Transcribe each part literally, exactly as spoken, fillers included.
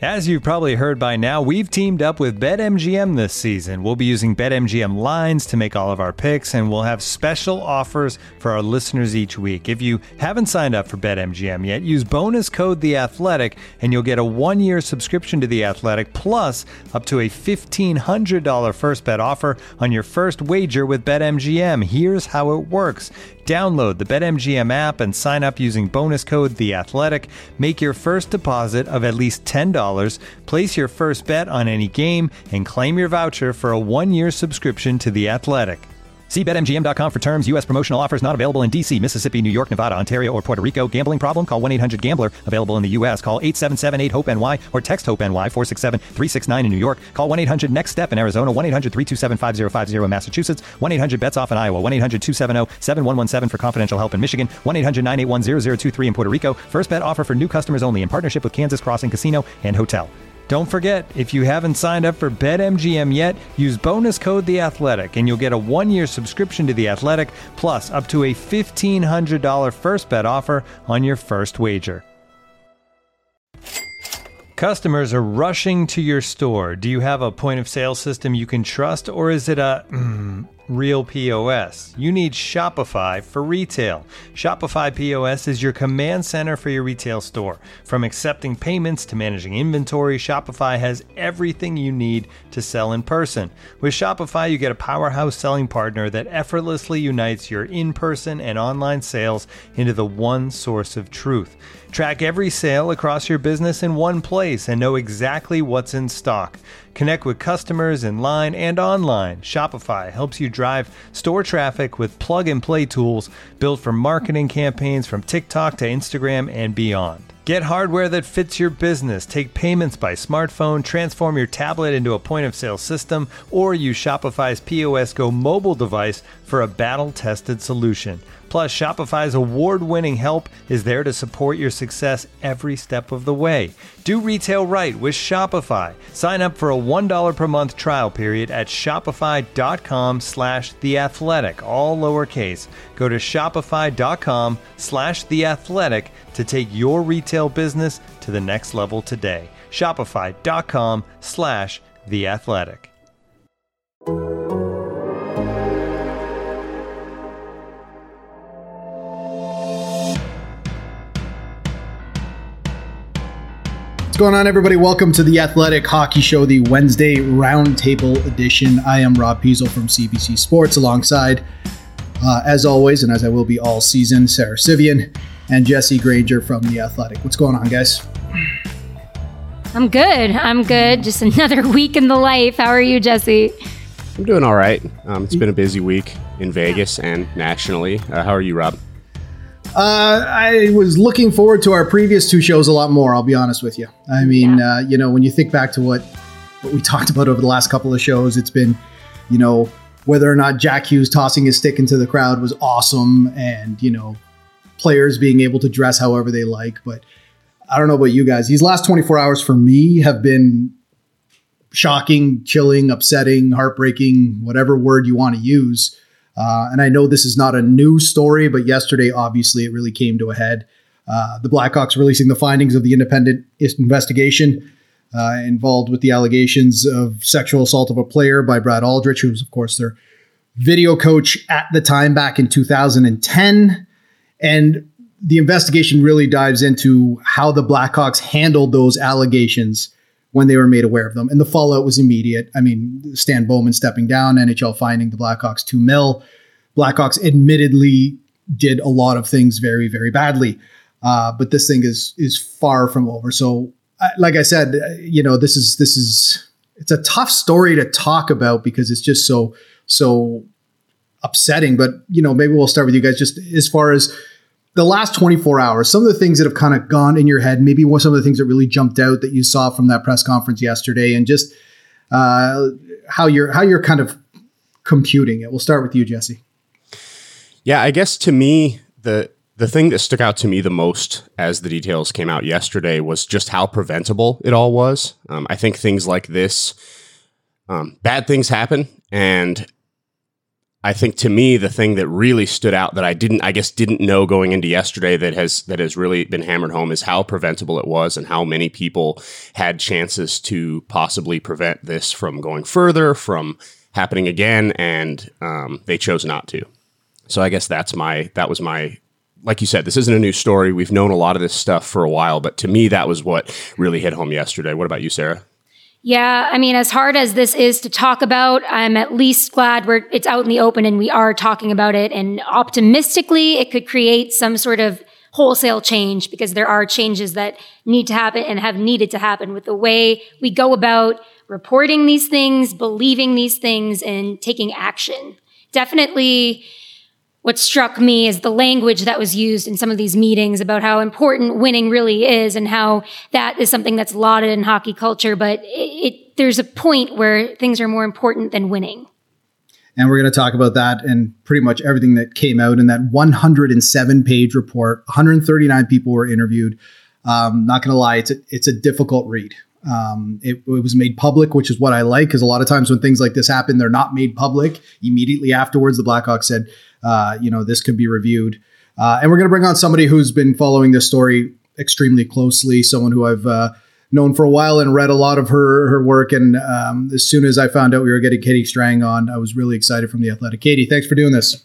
As you've probably heard by now, we've teamed up with BetMGM this season. We'll be using BetMGM lines to make all of our picks, and we'll have special offers for our listeners each week. If you haven't signed up for BetMGM yet, use bonus code The Athletic, and you'll get a one-year subscription to The Athletic, plus up to a fifteen hundred dollars first bet offer on your first wager with BetMGM. Here's how it works. Download the BetMGM app and sign up using bonus code The Athletic. Make your first deposit of at least ten dollars. Place your first bet on any game and claim your voucher for a one-year subscription to The Athletic. See Bet M G M dot com for terms. U S promotional offers not available in D C, Mississippi, New York, Nevada, Ontario, or Puerto Rico. Gambling problem? Call one eight hundred gambler. Available in the U S. Call eight seven seven eight hope N Y or text HOPE-NY four six seven three six nine in New York. Call one eight hundred next step in Arizona. one eight hundred three two seven five zero five zero in Massachusetts. one eight hundred bets off in Iowa. one eight hundred two seven zero seven one one seven for confidential help in Michigan. one eight hundred nine eight one zero zero two three in Puerto Rico. First bet offer for new customers only in partnership with Kansas Crossing Casino and Hotel. Don't forget, if you haven't signed up for BetMGM yet, use bonus code The Athletic, and you'll get a one-year subscription to The Athletic, plus up to a fifteen hundred dollars first bet offer on your first wager. Customers are rushing to your store. Do you have a point-of-sale system you can trust, or is it a mm, real P O S? You need Shopify for retail. Shopify P O S is your command center for your retail store. From accepting payments to managing inventory, Shopify has everything you need to sell in person. With Shopify, you get a powerhouse selling partner that effortlessly unites your in-person and online sales into the one source of truth. Track every sale across your business in one place and know exactly what's in stock. Connect with customers in line and online. Shopify helps you drive store traffic with plug-and-play tools built for marketing campaigns from TikTok to Instagram and beyond. Get hardware that fits your business. Take payments by smartphone, transform your tablet into a point-of-sale system, or use Shopify's P O S Go mobile device for a battle-tested solution. Plus, Shopify's award-winning help is there to support your success every step of the way. Do retail right with Shopify. Sign up for a one dollar per month trial period at shopify.com slash theathletic, all lowercase. Go to shopify.com slash theathletic to take your retail business to the next level today. Shopify.com slash theathletic. What's going on, everybody? Welcome to the Athletic Hockey Show, the Wednesday Roundtable edition. I am Rob Peasel from C B C Sports, alongside, uh, as always, and as I will be all season, Sarah Sivian and Jesse Granger from The Athletic. What's going on, guys? I'm good. I'm good. Just another week in the life. How are you, Jesse? I'm doing all right. Um, it's been a busy week in Vegas and nationally. Uh, how are you, Rob? Uh, I was looking forward to our previous two shows a lot more, I'll be honest with you. I mean, yeah. uh, you know, when you think back to what, what we talked about over the last couple of shows, it's been, you know, whether or not Jack Hughes tossing his stick into the crowd was awesome, and, you know, players being able to dress however they like. But I don't know about you guys. These last twenty-four hours for me have been shocking, chilling, upsetting, heartbreaking, whatever word you want to use. Uh, and I know this is not a new story, but yesterday, obviously, it really came to a head. Uh, the Blackhawks releasing the findings of the independent investigation uh, involved with the allegations of sexual assault of a player by Brad Aldrich, who was, of course, their video coach at the time back in two thousand ten. And the investigation really dives into how the Blackhawks handled those allegations when they were made aware of them. And the fallout was immediate. I mean, Stan Bowman stepping down, N H L finding the Blackhawks two mil. Blackhawks admittedly did a lot of things very, very badly. Uh, but this thing is is far from over. So, uh, like I said, uh, you know, this is this is it's a tough story to talk about because it's just so so upsetting. But, you know, maybe we'll start with you guys just as far as the last twenty-four hours, some of the things that have kind of gone in your head, maybe what some of the things that really jumped out that you saw from that press conference yesterday, and just uh, how you're how you're kind of computing it. We'll start with you, Jesse. Yeah, I guess to me, the the thing that stuck out to me the most as the details came out yesterday was just how preventable it all was. Um, I think things like this, um, bad things happen, and I think to me, the thing that really stood out that I didn't, I guess, didn't know going into yesterday that has that has really been hammered home is how preventable it was and how many people had chances to possibly prevent this from going further, from happening again, and um, they chose not to. So I guess that's my that was my. Like you said, this isn't a new story. We've known a lot of this stuff for a while, but to me, that was what really hit home yesterday. What about you, Sarah? Yeah, I mean, as hard as this is to talk about, I'm at least glad we're it's out in the open and we are talking about it. And optimistically, it could create some sort of wholesale change because there are changes that need to happen and have needed to happen with the way we go about reporting these things, believing these things, and taking action. Definitely, what struck me is the language that was used in some of these meetings about how important winning really is and how that is something that's lauded in hockey culture. But it, it, there's a point where things are more important than winning. And we're going to talk about that and pretty much everything that came out in that one hundred seven page report. one hundred thirty-nine people were interviewed. Um, not going to lie, it's a, it's a difficult read. Um, it, it was made public, which is what I like, because a lot of times when things like this happen, they're not made public. Immediately afterwards, the Blackhawks said, uh, you know, this could be reviewed. Uh, and we're going to bring on somebody who's been following this story extremely closely, someone who I've uh, known for a while and read a lot of her her work. And um, as soon as I found out we were getting Katie Strang on, I was really excited from The Athletic. Katie, thanks for doing this.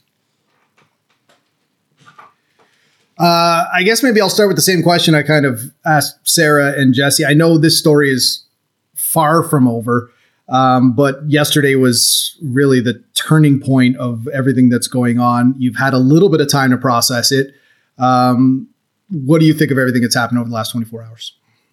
Uh, I guess maybe I'll start with the same question I kind of asked Sarah and Jesse. I know this story is far from over, um, but yesterday was really the turning point of everything that's going on. You've had a little bit of time to process it. Um, what do you think of everything that's happened over the last twenty-four hours?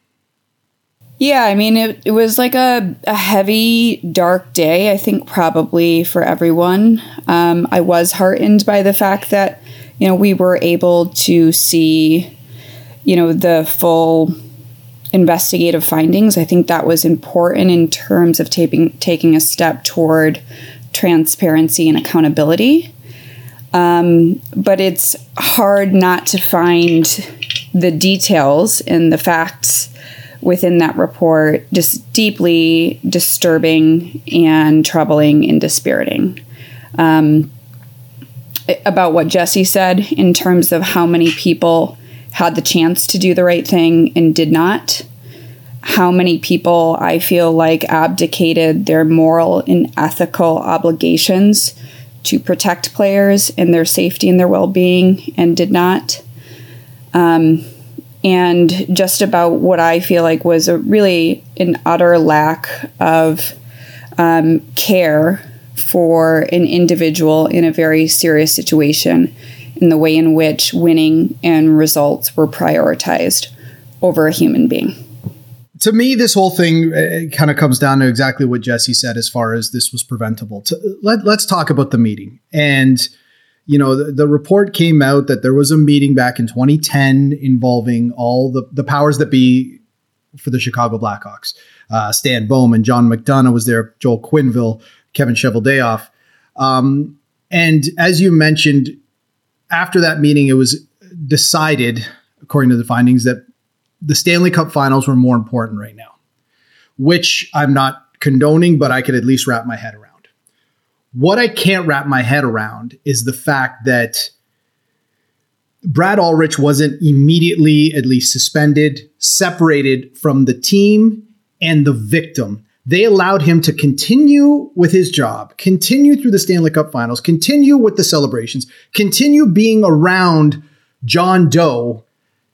Yeah, I mean, it, it was like a, a heavy, dark day, I think, probably for everyone. Um, I was heartened by the fact that, you know, we were able to see, you know, the full investigative findings. I think that was important in terms of taking taking a step toward transparency and accountability. Um, but it's hard not to find the details and the facts within that report just deeply disturbing and troubling and dispiriting. Um, about what Jesse said in terms of how many people had the chance to do the right thing and did not. How many people I feel like abdicated their moral and ethical obligations to protect players and their safety and their well-being and did not. Um, and just about what I feel like was a really an utter lack of um, care for an individual in a very serious situation in the way in which winning and results were prioritized over a human being. To me, this whole thing uh, kind of comes down to exactly what Jesse said as far as this was preventable. To, let, let's talk about the meeting. And, you know, the, the report came out that there was a meeting back in twenty ten involving all the, the powers that be for the Chicago Blackhawks. Uh, Stan Bowman, John McDonough was there, Joel Quenneville, Kevin Cheveldayoff. Um, and as you mentioned, after that meeting, it was decided, according to the findings, that the Stanley Cup finals were more important right now, which I'm not condoning, but I could at least wrap my head around. What I can't wrap my head around is the fact that Brad Ulrich wasn't immediately at least suspended, separated from the team and the victim. They allowed him to continue with his job, continue through the Stanley Cup finals, continue with the celebrations, continue being around John Doe,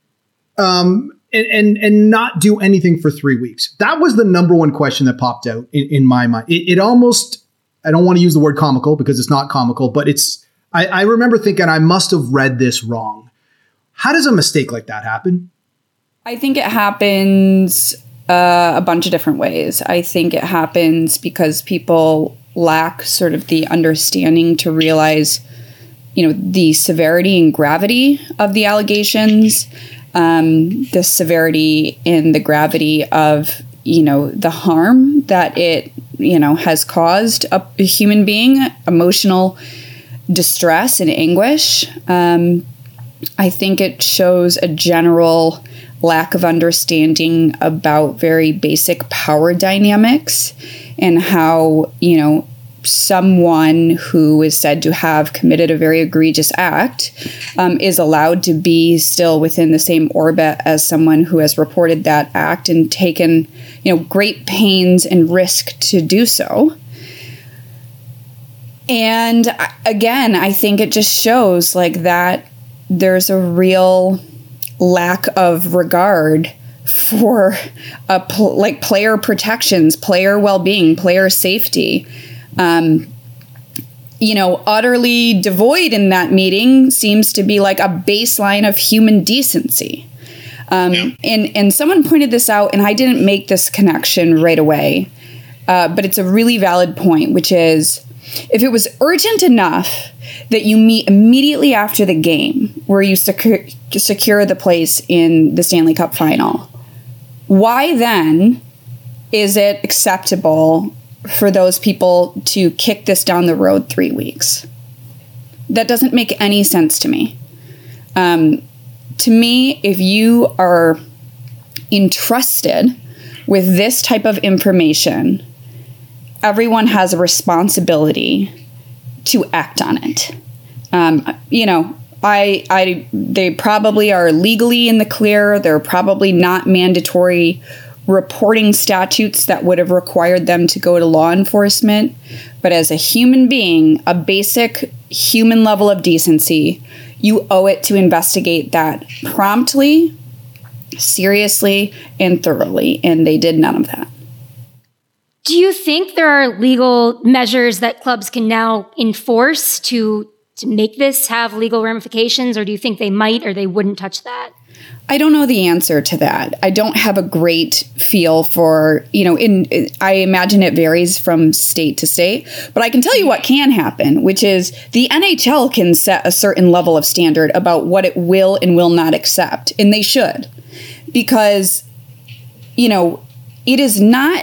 um, and, and, and not do anything for three weeks. That was the number one question that popped out in, in my mind. It, it almost, I don't want to use the word comical because it's not comical, but it's, I, I remember thinking I must have read this wrong. How does a mistake like that happen? I think it happens uh, a bunch of different ways. I think it happens because people lack sort of the understanding to realize, you know, the severity and gravity of the allegations, um, the severity and the gravity of, you know, the harm that it, you know, has caused a, a human being, emotional distress and anguish. Um, I think it shows a general lack of understanding about very basic power dynamics and how, you know, someone who is said to have committed a very egregious act um, is allowed to be still within the same orbit as someone who has reported that act and taken, you know, great pains and risk to do so. And again, I think it just shows like that there's a real lack of regard for a pl- like player protections, player well-being, player safety. Um, you know, utterly devoid in that meeting seems to be like a baseline of human decency. Um, yeah. and, and someone pointed this out, and I didn't make this connection right away, uh, but it's a really valid point, which is if it was urgent enough that you meet immediately after the game where you secure, secure the place in the Stanley Cup final, why then is it acceptable for those people to kick this down the road three weeks? That doesn't make any sense to me. Um, to me, if you are entrusted with this type of information, everyone has a responsibility to act on it. Um, you know, I, I, they probably are legally in the clear. They're probably not mandatory reporting statutes that would have required them to go to law enforcement. But as a human being, a basic human level of decency, you owe it to investigate that promptly, seriously, and thoroughly. And they did none of that. Do you think there are legal measures that clubs can now enforce to to make this have legal ramifications, or do you think they might or they wouldn't touch that? I don't know the answer to that. I don't have a great feel for, you know, in I imagine it varies from state to state, but I can tell you what can happen, which is the N H L can set a certain level of standard about what it will and will not accept, and they should, because, you know, it is not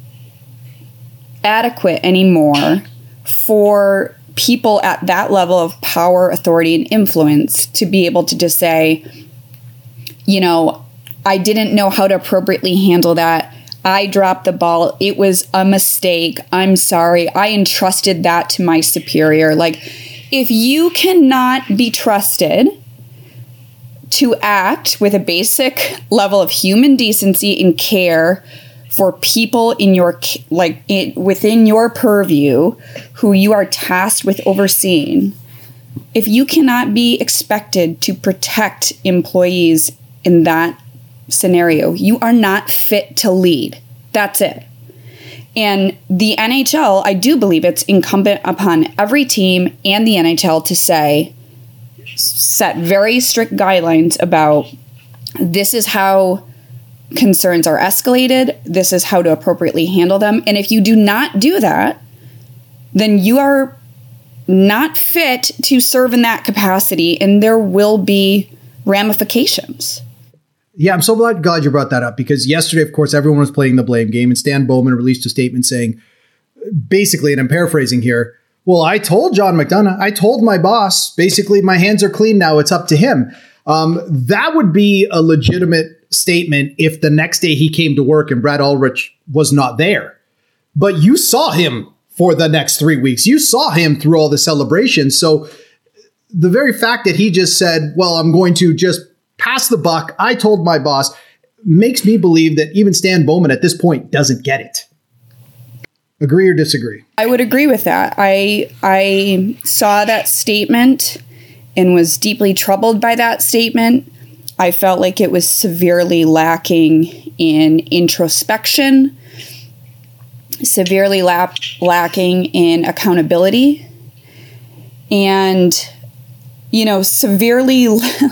adequate anymore for people at that level of power, authority, and influence to be able to just say, you know, I didn't know how to appropriately handle that. I dropped the ball. It was a mistake. I'm sorry. I entrusted that to my superior. Like, if you cannot be trusted to act with a basic level of human decency and care for people in your, like, in, within your purview who you are tasked with overseeing, if you cannot be expected to protect employees in that scenario, you are not fit to lead. That's it. And the N H L, I do believe it's incumbent upon every team and the N H L to say, set very strict guidelines about this is how concerns are escalated. This is how to appropriately handle them. And if you do not do that, then you are not fit to serve in that capacity, and there will be ramifications. Yeah, I'm so glad, glad you brought that up, because yesterday, of course, everyone was playing the blame game, and Stan Bowman released a statement saying, basically, and I'm paraphrasing here, well, I told John McDonough, I told my boss, basically, my hands are clean now, it's up to him. Um, that would be a legitimate statement if the next day he came to work and Brad Ulrich was not there. But you saw him for the next three weeks. You saw him through all the celebrations. So the very fact that he just said, well, I'm going to just pass the buck, I told my boss, makes me believe that even Stan Bowman at this point doesn't get it. Agree or disagree? I would agree with that. I I saw that statement and was deeply troubled by that statement. I felt like it was severely lacking in introspection, severely la- lacking in accountability, and, you know, severely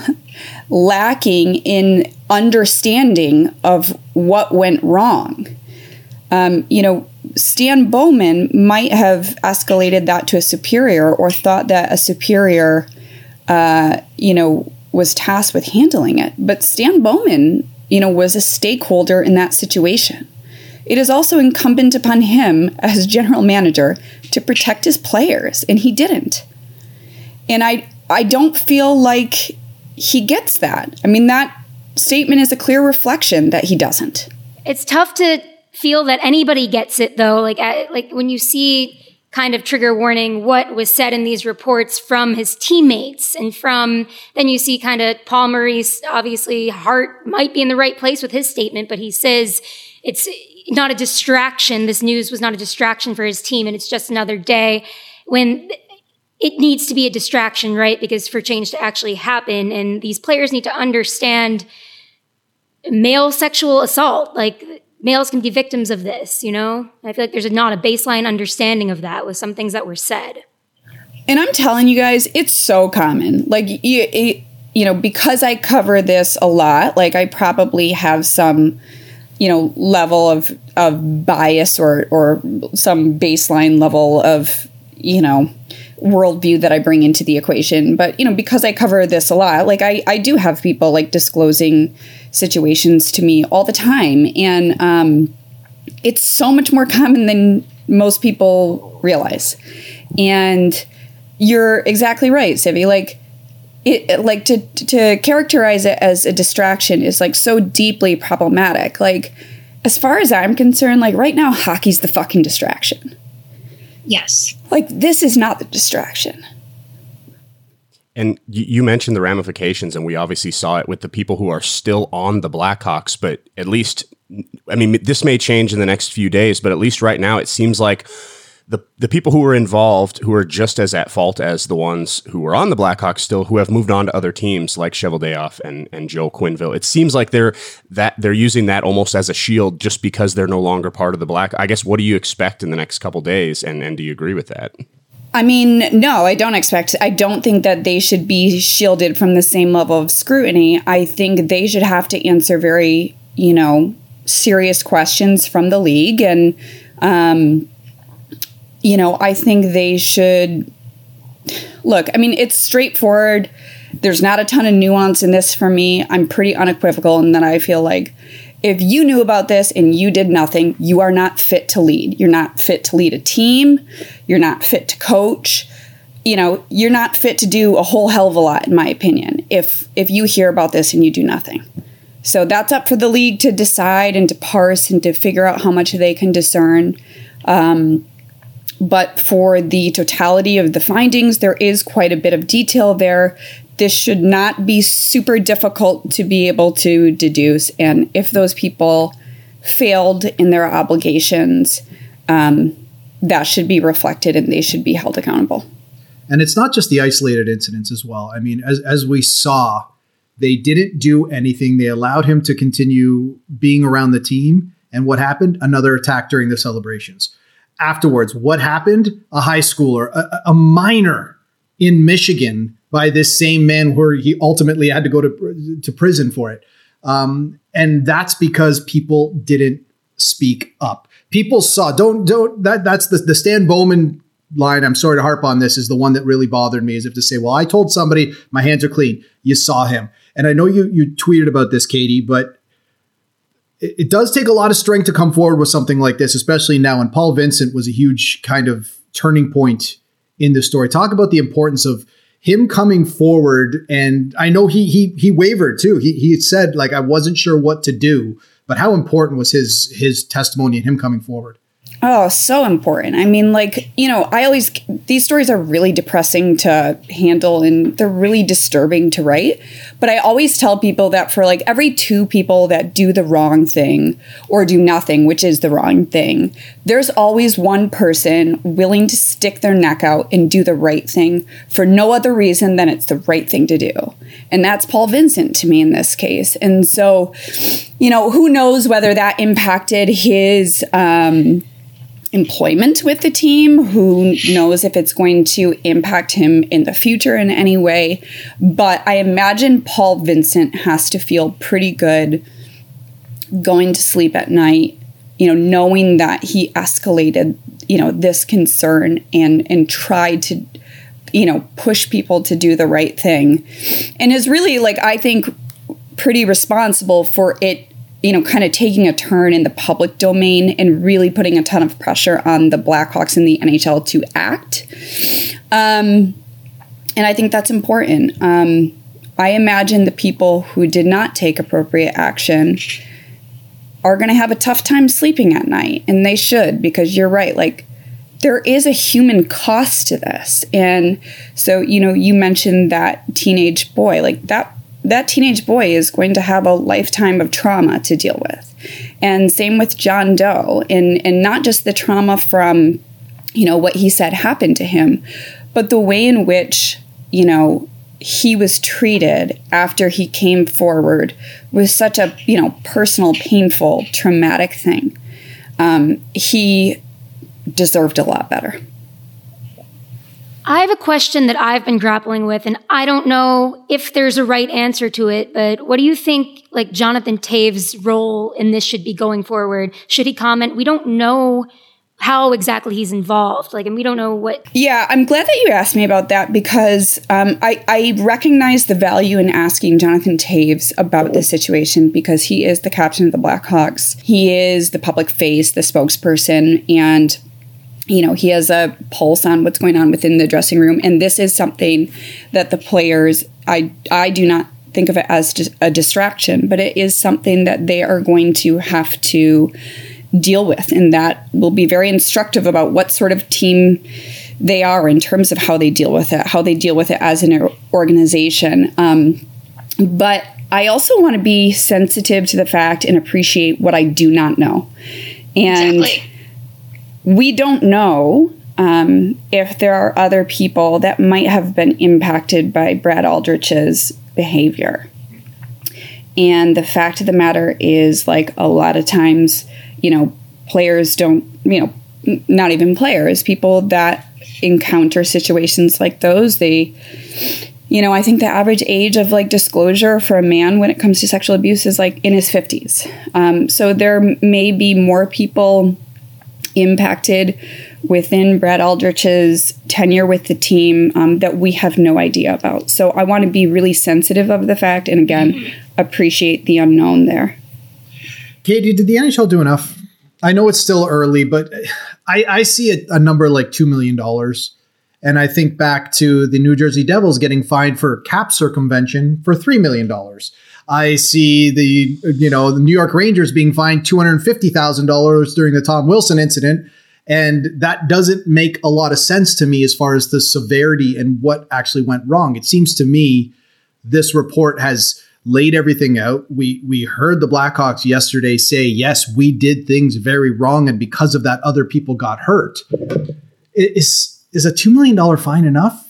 lacking in understanding of what went wrong. Um, you know, Stan Bowman might have escalated that to a superior or thought that a superior, uh, you know, was tasked with handling it. But Stan Bowman, you know, was a stakeholder in that situation. It is also incumbent upon him as general manager to protect his players, and he didn't. And I, I don't feel like he gets that. I mean, that statement is a clear reflection that he doesn't. It's tough to feel that anybody gets it, though. Like, like when you see kind of trigger warning what was said in these reports from his teammates and from, then you see kind of Paul Maurice, obviously heart might be in the right place with his statement, but he says it's not a distraction. This news was not a distraction for his team, and it's just another day when it needs to be a distraction, right? Because for change to actually happen, and these players need to understand male sexual assault, like males can be victims of this, you know? I feel like there's not a baseline understanding of that with some things that were said. And I'm telling you guys, it's so common. Like, you, you know, because I cover this a lot, like I probably have some, you know, level of, of bias or, or some baseline level of, you know, worldview that I bring into the equation. But, you know, because I cover this a lot, like I, I do have people like disclosing situations to me all the time. And um, it's so much more common than most people realize. And you're exactly right, Civi. Like, it, like to, to characterize it as a distraction is like so deeply problematic. Like, as far as I'm concerned, like right now, hockey's the fucking distraction. Yes. Like, this is not the distraction. And you mentioned the ramifications, and we obviously saw it with the people who are still on the Blackhawks, but at least, I mean, this may change in the next few days, but at least right now, it seems like the the people who were involved, who are just as at fault as the ones who were on the Blackhawks still, who have moved on to other teams like Cheveldayoff and, and Joe Quenneville. It seems like they're that they're using that almost as a shield just because they're no longer part of the Black. I guess, what do you expect in the next couple days? And, and do you agree with that? I mean, no, I don't expect, I don't think that they should be shielded from the same level of scrutiny. I think they should have to answer very, you know, serious questions from the league. And, um, you know, I think they should, look, I mean, it's straightforward. There's not a ton of nuance in this for me. I'm pretty unequivocal in that I feel like if you knew about this and you did nothing, you are not fit to lead. You're not fit to lead a team. You're not fit to coach. You know, you're not fit to do a whole hell of a lot, in my opinion, if if you hear about this and you do nothing. So that's up for the league to decide and to parse and to figure out how much they can discern. Um, but for the totality of the findings, there is quite a bit of detail there. This should not be super difficult to be able to deduce. And if those people failed in their obligations, um, that should be reflected and they should be held accountable. And it's not just the isolated incidents as well. I mean, as, as we saw, they didn't do anything. They allowed him to continue being around the team. And what happened? Another attack during the celebrations. Afterwards, what happened? A high schooler, a, a minor in Michigan, by this same man where he ultimately had to go to, to prison for it. Um, and that's because people didn't speak up. People saw, don't, don't, that that's the, the Stan Bowman line. I'm sorry to harp on this, is the one that really bothered me, as if to say, well, I told somebody my hands are clean. You saw him. And I know you, you tweeted about this, Katie, but it, it does take a lot of strength to come forward with something like this, especially now. And Paul Vincent was a huge kind of turning point in the story. Talk about the importance of him coming forward. And I know he he he wavered too. He he said, like, I wasn't sure what to do, but how important was his his testimony and him coming forward? Oh, so important. I mean, like, you know, I always, these stories are really depressing to handle and they're really disturbing to write. But I always tell people that for like every two people that do the wrong thing or do nothing, which is the wrong thing, there's always one person willing to stick their neck out and do the right thing for no other reason than it's the right thing to do. And that's Paul Vincent to me in this case. And so, you know, who knows whether that impacted his, um, employment with the team, who knows if it's going to impact him in the future in any way. But I imagine Paul Vincent has to feel pretty good going to sleep at night, you know, knowing that he escalated, you know, this concern and and tried to, you know, push people to do the right thing, and is really, like, I think pretty responsible for it, you know, kind of taking a turn in the public domain and really putting a ton of pressure on the Blackhawks and the N H L to act. Um, and I think that's important. Um, I imagine the people who did not take appropriate action are going to have a tough time sleeping at night. And they should, because you're right. Like, there is a human cost to this. And so, you know, you mentioned that teenage boy, like that, that teenage boy is going to have a lifetime of trauma to deal with. And same with John Doe, and, and not just the trauma from, you know, what he said happened to him, but the way in which, you know, he was treated after he came forward was such a, you know, personal, painful, traumatic thing. Um, he deserved a lot better. I have a question that I've been grappling with, and I don't know if there's a right answer to it, but what do you think, like, Jonathan Toews' role in this should be going forward? Should he comment? We don't know how exactly he's involved. Like, and we don't know what. Yeah, I'm glad that you asked me about that, because um, I, I recognize the value in asking Jonathan Toews about this situation, because he is the captain of the Blackhawks. He is the public face, the spokesperson, and, you know, he has a pulse on what's going on within the dressing room. And this is something that the players, I, I do not think of it as just a distraction, but it is something that they are going to have to deal with, and that will be very instructive about what sort of team they are in terms of how they deal with it, how they deal with it as an organization. Um, but I also want to be sensitive to the fact and appreciate what I do not know. And exactly. We don't know um, if there are other people that might have been impacted by Brad Aldrich's behavior. And the fact of the matter is, like, a lot of times, you know, players don't, you know, n- not even players, people that encounter situations like those, they, you know, I think the average age of, like, disclosure for a man when it comes to sexual abuse is, like, in his fifties. Um, so there may be more people impacted within Brad Aldrich's tenure with the team um, that we have no idea about. So I want to be really sensitive of the fact, and again, appreciate the unknown there. Katie, did the N H L do enough? I know it's still early, but I, I see a, a number like two million dollars. And I think back to the New Jersey Devils getting fined for cap circumvention for three million dollars. I see the, you know, the New York Rangers being fined two hundred fifty thousand dollars during the Tom Wilson incident. And that doesn't make a lot of sense to me as far as the severity and what actually went wrong. It seems to me this report has laid everything out. We we heard the Blackhawks yesterday say, yes, we did things very wrong, and because of that, other people got hurt. Is, is a two million dollars fine enough?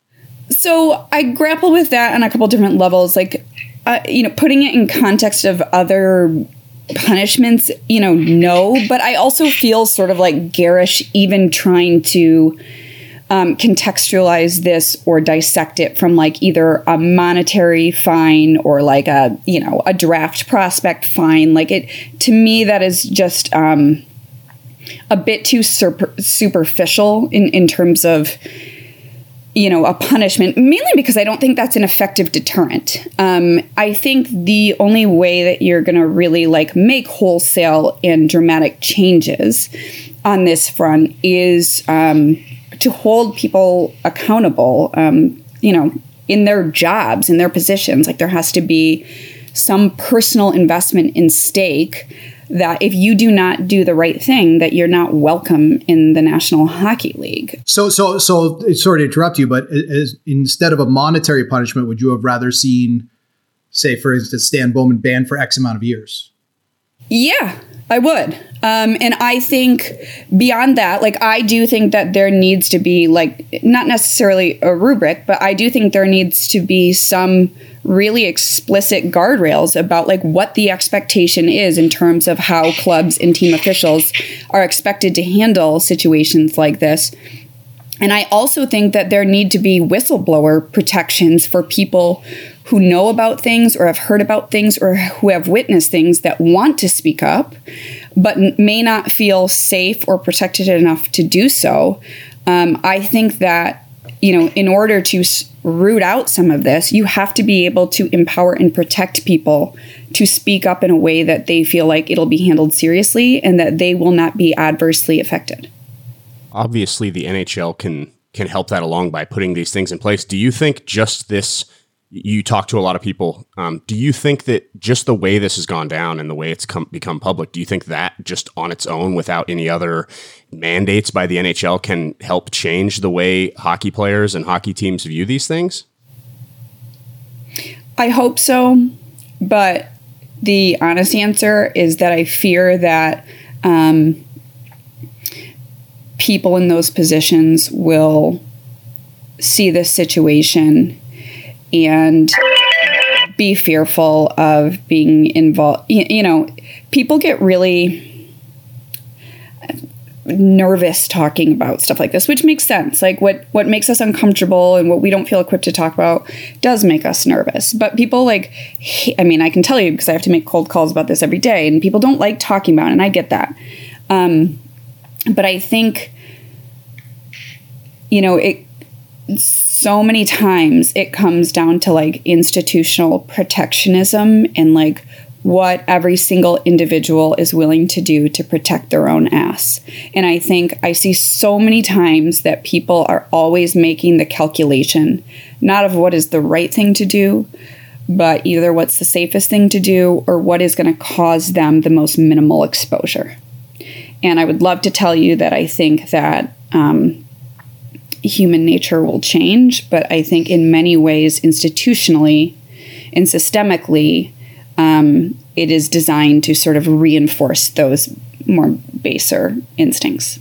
So I grapple with that on a couple different levels. Like, uh, you know, putting it in context of other punishments, you know, no. But I also feel sort of like garish even trying to um, contextualize this or dissect it from like either a monetary fine or like a, you know, a draft prospect fine. Like it, to me, that is just um, a bit too super, superficial in, in terms of, you know, a punishment, mainly because I don't think that's an effective deterrent. Um, I think the only way that you're going to really like make wholesale and dramatic changes on this front is um, to hold people accountable, um, you know, in their jobs, in their positions. Like there has to be some personal investment in stake that if you do not do the right thing, that you're not welcome in the National Hockey League. So, so, so, sorry to interrupt you, but is, instead of a monetary punishment, would you have rather seen, say, for instance, Stan Bowman banned for X amount of years? Yeah, I would. Um, and I think beyond that, like, I do think that there needs to be, like, not necessarily a rubric, but I do think there needs to be some really explicit guardrails about like what the expectation is in terms of how clubs and team officials are expected to handle situations like this. And I also think that there need to be whistleblower protections for people who know about things or have heard about things or who have witnessed things that want to speak up, but may not feel safe or protected enough to do so. Um, I think that, you know, in order to root out some of this, you have to be able to empower and protect people to speak up in a way that they feel like it'll be handled seriously and that they will not be adversely affected. Obviously, the N H L can can help that along by putting these things in place. Do you think just this you talk to a lot of people. Um, do you think that just the way this has gone down and the way it's come, become public, do you think that just on its own, without any other mandates by the N H L, can help change the way hockey players and hockey teams view these things? I hope so, but the honest answer is that I fear that um, people in those positions will see this situation and be fearful of being involved. You, you know, people get really nervous talking about stuff like this, which makes sense. Like what, what makes us uncomfortable and what we don't feel equipped to talk about does make us nervous. But people like, I mean, I can tell you because I have to make cold calls about this every day, and people don't like talking about it, and I get that. Um, but I think, you know, it, so many times it comes down to like institutional protectionism and like what every single individual is willing to do to protect their own ass. And I think I see so many times that people are always making the calculation, not of what is the right thing to do, but either what's the safest thing to do or what is going to cause them the most minimal exposure. And I would love to tell you that I think that um, human nature will change, but I think in many ways, institutionally and systemically, um, it is designed to sort of reinforce those more baser instincts.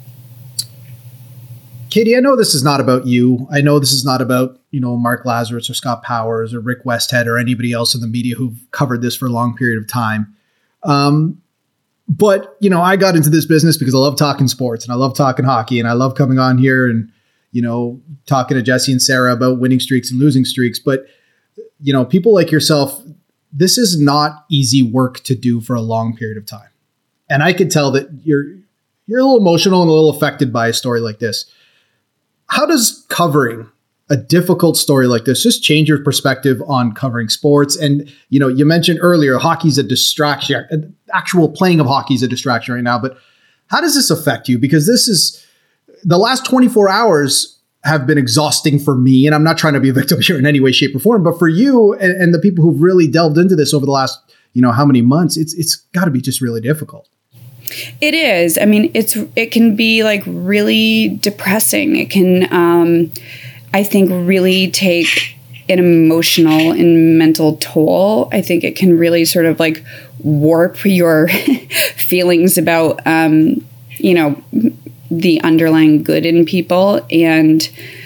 Katie, I know this is not about you. I know this is not about, you know, Mark Lazarus or Scott Powers or Rick Westhead or anybody else in the media who've covered this for a long period of time. Um, but, you know, I got into this business because I love talking sports and I love talking hockey and I love coming on here and, you know, talking to Jesse and Sarah about winning streaks and losing streaks. But, you know, people like yourself, this is not easy work to do for a long period of time. And I could tell that you're you're a little emotional and a little affected by a story like this. How does covering a difficult story like this just change your perspective on covering sports? And, you know, you mentioned earlier, hockey's a distraction, actual playing of hockey is a distraction right now. But how does this affect you? Because this is, the last twenty-four hours have been exhausting for me, and I'm not trying to be a victim here in any way, shape, or form, but for you and, and the people who've really delved into this over the last, you know, how many months, it's it's got to be just really difficult. It is. I mean, it's it can be like really depressing. It can, um, I think, really take an emotional and mental toll. I think it can really sort of like warp your feelings about, um, you know, the underlying good in people. And,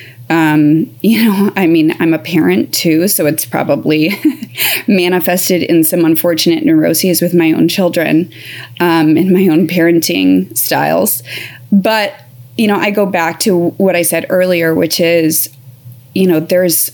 um, you know, I mean, I'm a parent too, so it's probably manifested in some unfortunate neuroses with my own children, um, and my own parenting styles. But, you know, I go back to what I said earlier, which is, you know, there's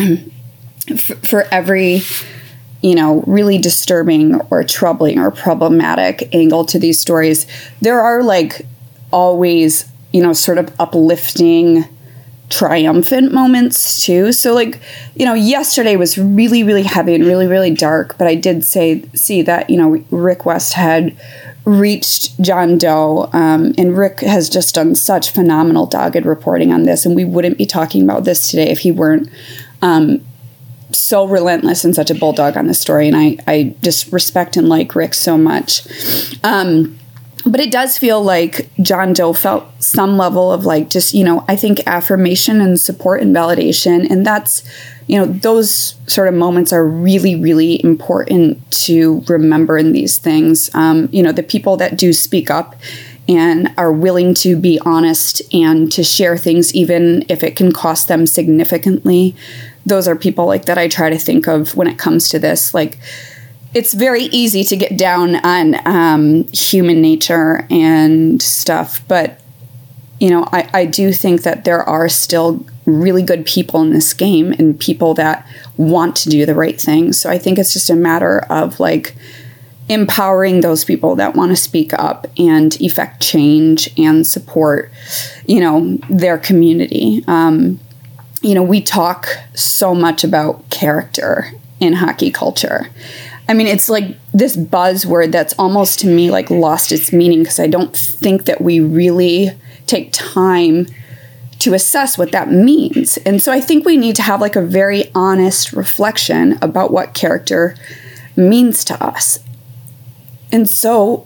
for, for every, you know, really disturbing or troubling or problematic angle to these stories, there are like always, you know, sort of uplifting, triumphant moments too. So like, you know, yesterday was really, really heavy and really, really dark, but I did say, see that, you know, Rick Westhead reached John Doe, um, and Rick has just done such phenomenal dogged reporting on this, and we wouldn't be talking about this today if he weren't um, so relentless and such a bulldog on this story. And I, I just respect and like Rick so much. Um, But it does feel like John Doe felt some level of like just, you know, I think affirmation and support and validation. And that's, you know, those sort of moments are really, really important to remember in these things. Um, you know, the people that do speak up and are willing to be honest and to share things, even if it can cost them significantly. Those are people like that I try to think of when it comes to this. Like, it's very easy to get down on um, human nature and stuff. But, you know, I, I do think that there are still really good people in this game and people that want to do the right thing. So I think it's just a matter of like empowering those people that want to speak up and effect change and support, you know, their community. Um, you know, we talk so much about character in hockey culture. I mean, it's like this buzzword that's almost to me like lost its meaning because I don't think that we really take time to assess what that means. And so I think we need to have like a very honest reflection about what character means to us. And so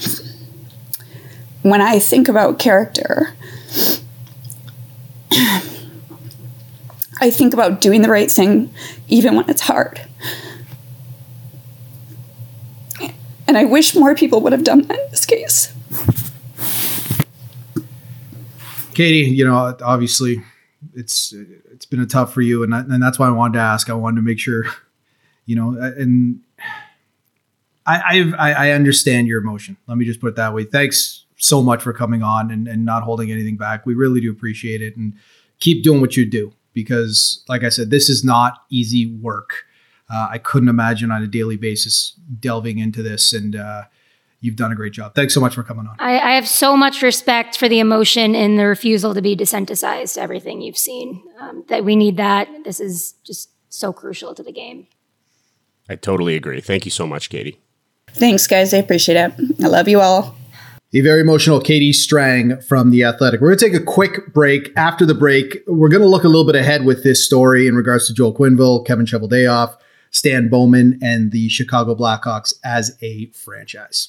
when I think about character, I think about doing the right thing even when it's hard. And I wish more people would have done that in this case. Katie, you know, obviously it's it's been a tough for you, and and that's why I wanted to ask. I wanted to make sure, you know, and I I've, I I understand your emotion. Let me just put it that way. Thanks so much for coming on and, and not holding anything back. We really do appreciate it, and keep doing what you do, because, like I said, this is not easy work. Uh, I couldn't imagine on a daily basis delving into this, and uh, you've done a great job. Thanks so much for coming on. I, I have so much respect for the emotion and the refusal to be desensitized to everything you've seen. Um, that we need that. This is just so crucial to the game. I totally agree. Thank you so much, Katie. Thanks, guys. I appreciate it. I love you all. A very emotional Katie Strang from The Athletic. We're going to take a quick break. After the break, we're going to look a little bit ahead with this story in regards to Joel Quenneville, Kevin Cheveldayoff, Stan Bowman, and the Chicago Blackhawks as a franchise.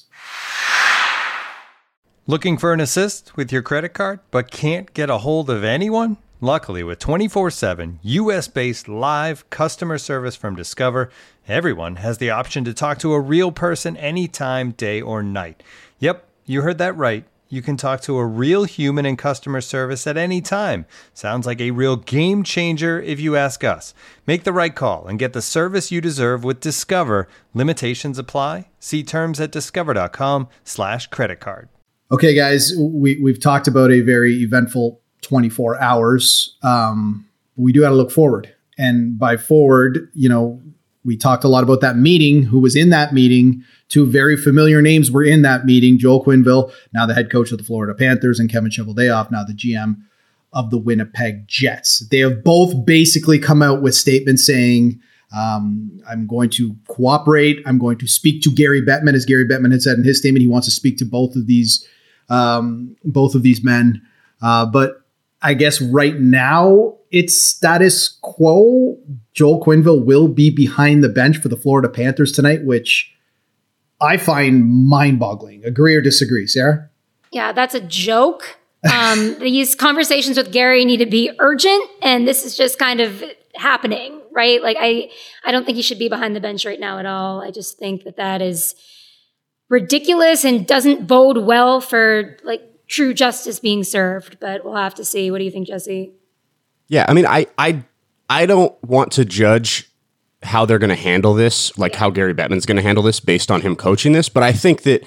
Looking for an assist with your credit card, but can't get a hold of anyone? Luckily, with twenty-four seven U S-based live customer service from Discover, everyone has the option to talk to a real person anytime, day or night. Yep, you heard that right. You can talk to a real human in customer service at any time. Sounds like a real game changer if you ask us. Make the right call and get the service you deserve with Discover. Limitations apply. See terms at discover.com slash credit card. Okay, guys, we, we've talked about a very eventful twenty-four hours. Um, but we do have to look forward. And by forward, you know, we talked a lot about that meeting, who was in that meeting. Two very familiar names were in that meeting. Joel Quenneville, now the head coach of the Florida Panthers, and Kevin Cheveldayoff, now the G M of the Winnipeg Jets. They have both basically come out with statements saying, um, I'm going to cooperate. I'm going to speak to Gary Bettman, as Gary Bettman had said in his statement. He wants to speak to both of these, um, both of these men. Uh, but I guess right now it's status quo. Joel Quenneville will be behind the bench for the Florida Panthers tonight, which I find mind-boggling. Agree or disagree, Sarah? Yeah, that's a joke. Um, these conversations with Gary need to be urgent, and this is just kind of happening, right? Like, I, I don't think he should be behind the bench right now at all. I just think that that is ridiculous and doesn't bode well for, like, true justice being served. But we'll have to see. What do you think, Jesse? Yeah, I mean, I, I, I don't want to judge how they're going to handle this, like how Gary Bettman's going to handle this based on him coaching this. But I think that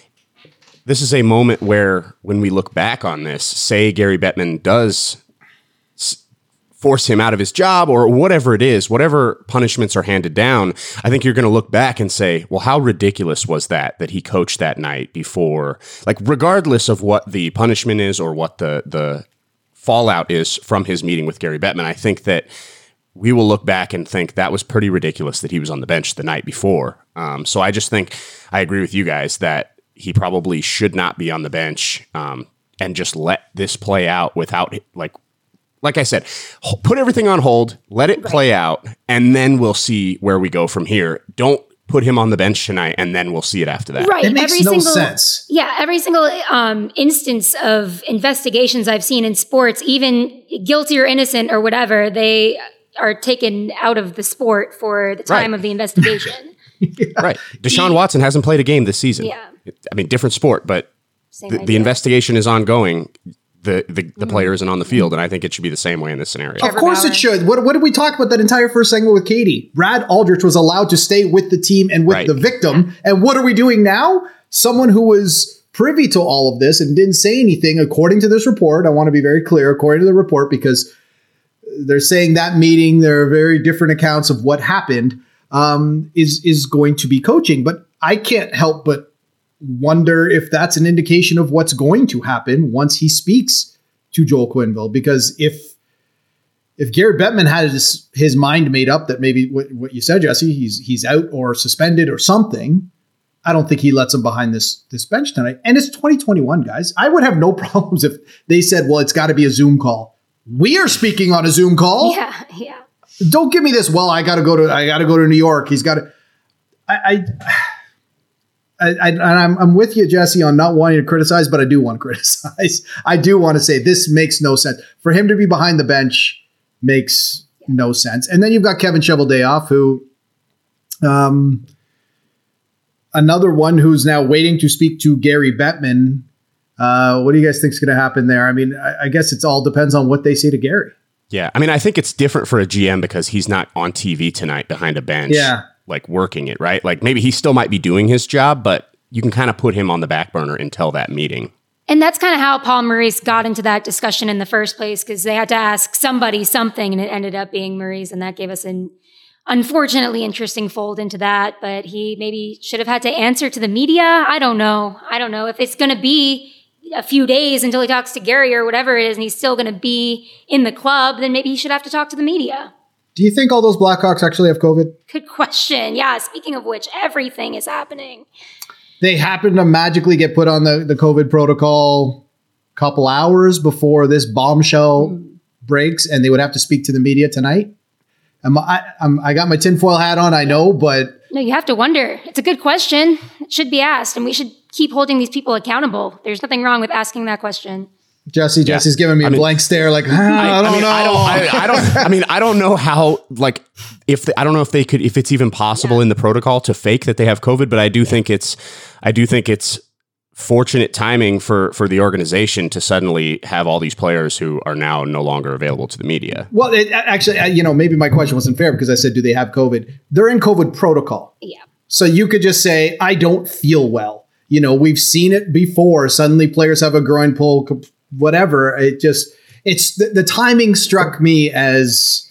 this is a moment where, when we look back on this, say Gary Bettman does s- force him out of his job or whatever it is, whatever punishments are handed down, I think you're going to look back and say, well, how ridiculous was that, that he coached that night before? Like, regardless of what the punishment is or what the, the fallout is from his meeting with Gary Bettman, I think that we will look back and think that was pretty ridiculous that he was on the bench the night before. Um, so I just think I agree with you guys that he probably should not be on the bench, um, and just let this play out without, like, like I said, put everything on hold, let it play out, and then we'll see where we go from here. Don't put him on the bench tonight, and then we'll see it after that. Right. It makes every no single, sense. Yeah, every single um, instance of investigations I've seen in sports, even guilty or innocent or whatever, they are taken out of the sport for the time Right. of the investigation. Yeah. Right. Deshaun Watson hasn't played a game this season. Yeah. I mean, different sport, but Same the, the idea. investigation is ongoing. The the, the mm-hmm. player isn't on the field, and I think it should be the same way in this scenario. Of course it should. What, what did we talk about that entire first segment with Katie? Brad Aldrich was allowed to stay with the team and with Right. the victim. And what are we doing now? Someone who was privy to all of this and didn't say anything, according to this report. I want to be very clear, according to the report, because they're saying that meeting, there are very different accounts of what happened, um, is, is going to be coaching. But I can't help but wonder if that's an indication of what's going to happen once he speaks to Joel Quenneville. Because if if Gary Bettman had his, his mind made up that maybe what, what you said, Jesse, he's he's out or suspended or something, I don't think he lets him behind this this bench tonight. And it's twenty twenty-one, guys. I would have no problems if they said, well, it's got to be a Zoom call. We are speaking on a Zoom call. Yeah, yeah. Don't give me this. Well, I got to go to I got to go to New York. He's got to. I, I, I, I and I'm I'm with you, Jesse, on not wanting to criticize, but I do want to criticize. I do want to say this makes no sense for him to be behind the bench. Makes no sense. And then you've got Kevin Cheveldayoff, who, um, another one who's now waiting to speak to Gary Bettman. Uh, what do you guys think is going to happen there? I mean, I, I guess it all depends on what they say to Gary. Yeah, I mean, I think it's different for a G M because he's not on T V tonight behind a bench, yeah. like working it, right? Like maybe he still might be doing his job, but you can kind of put him on the back burner until that meeting. And that's kind of how Paul Maurice got into that discussion in the first place, because they had to ask somebody something, and it ended up being Maurice, and that gave us an unfortunately interesting fold into that. But he maybe should have had to answer to the media. I don't know. I don't know if it's going to be a few days until he talks to Gary or whatever it is, and he's still going to be in the club, then maybe he should have to talk to the media. Do you think all those Blackhawks actually have COVID? Good question. Yeah, speaking of which, everything is happening. They happen to magically get put on the, the COVID protocol a couple hours before this bombshell mm. breaks, and they would have to speak to the media tonight. I'm, I, I'm, I got my tinfoil hat on, I know, but... No, you have to wonder. It's a good question. It should be asked, and we should keep holding these people accountable. There's nothing wrong with asking that question. Jesse, Jesse's yeah. giving me I a mean, blank stare like, ah, I, I don't I mean, know. I don't, I, I don't, I mean, I don't know how, like, if, the, I don't know if they could, if it's even possible yeah. in the protocol to fake that they have COVID, but I do think it's, I do think it's fortunate timing for, for the organization to suddenly have all these players who are now no longer available to the media. Well, it, actually, you know, maybe my question wasn't fair because I said, do they have COVID? They're in COVID protocol. Yeah. So you could just say, I don't feel well. You know, we've seen it before. Suddenly players have a groin pull, whatever. It just, it's the, the timing struck me as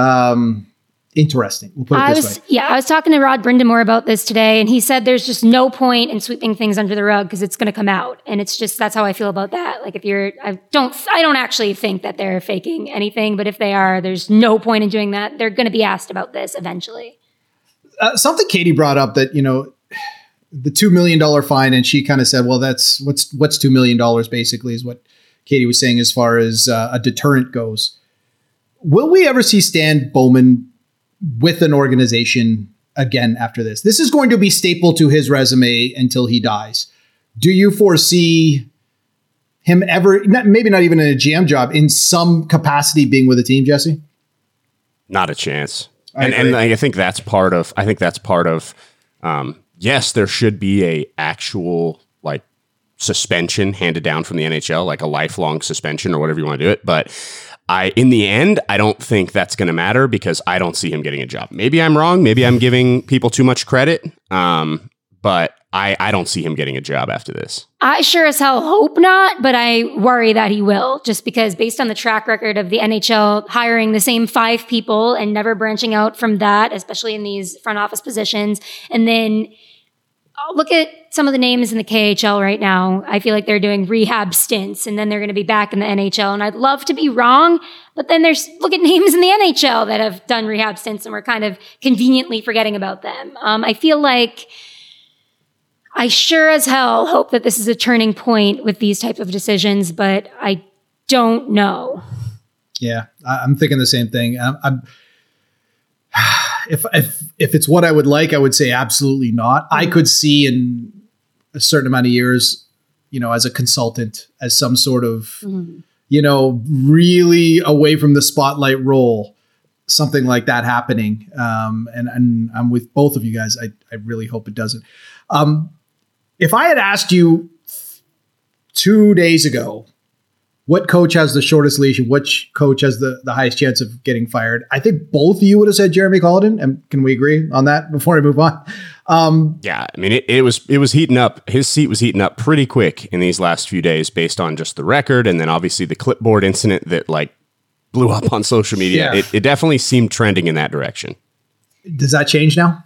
um, interesting. We'll put it I this was, way. Yeah, I was talking to Rod Brindamore about this today, and he said there's just no point in sweeping things under the rug because it's going to come out. And it's just, that's how I feel about that. Like if you're, I don't, I don't actually think that they're faking anything, but if they are, there's no point in doing that. They're going to be asked about this eventually. Uh, something Katie brought up that, you know, the two million dollars fine, and she kind of said, well, that's what's what's two million dollars basically is what Katie was saying as far as uh, a deterrent goes. Will we ever see Stan Bowman with an organization again after this? This is going to be staple to his resume until he dies. Do you foresee him ever, not, maybe not even in a G M job, in some capacity being with a team, Jesse? Not a chance. And, and I think that's part of, I think that's part of, um, yes, there should be a actual like suspension handed down from the N H L, like a lifelong suspension or whatever you want to do it. But I, in the end, I don't think that's going to matter because I don't see him getting a job. Maybe I'm wrong. Maybe I'm giving people too much credit. Um, but I, I don't see him getting a job after this. I sure as hell hope not, but I worry that he will, just because based on the track record of the N H L hiring the same five people and never branching out from that, especially in these front office positions. And then I'll look at some of the names in the K H L right now. I feel like they're doing rehab stints and then they're going to be back in the N H L. And I'd love to be wrong, but then there's, look at names in the N H L that have done rehab stints and we're kind of conveniently forgetting about them. Um, I feel like I sure as hell hope that this is a turning point with these type of decisions, but I don't know. Yeah, I'm thinking the same thing. I'm, I'm if if if it's what I would like, I would say absolutely not. Mm-hmm. I could see in a certain amount of years, you know, as a consultant, as some sort of, mm-hmm. you know, really away from the spotlight role, something like that happening. Um, and and I'm with both of you guys. I I really hope it doesn't. Um, If I had asked you two days ago, what coach has the shortest leash and which coach has the, the highest chance of getting fired, I think both of you would have said Jeremy Colliton. And can we agree on that before I move on? Um, yeah, I mean, it, it was it was heating up. His seat was heating up pretty quick in these last few days based on just the record. And then obviously the clipboard incident that like blew up on social media. Yeah. It, it definitely seemed trending in that direction. Does that change now?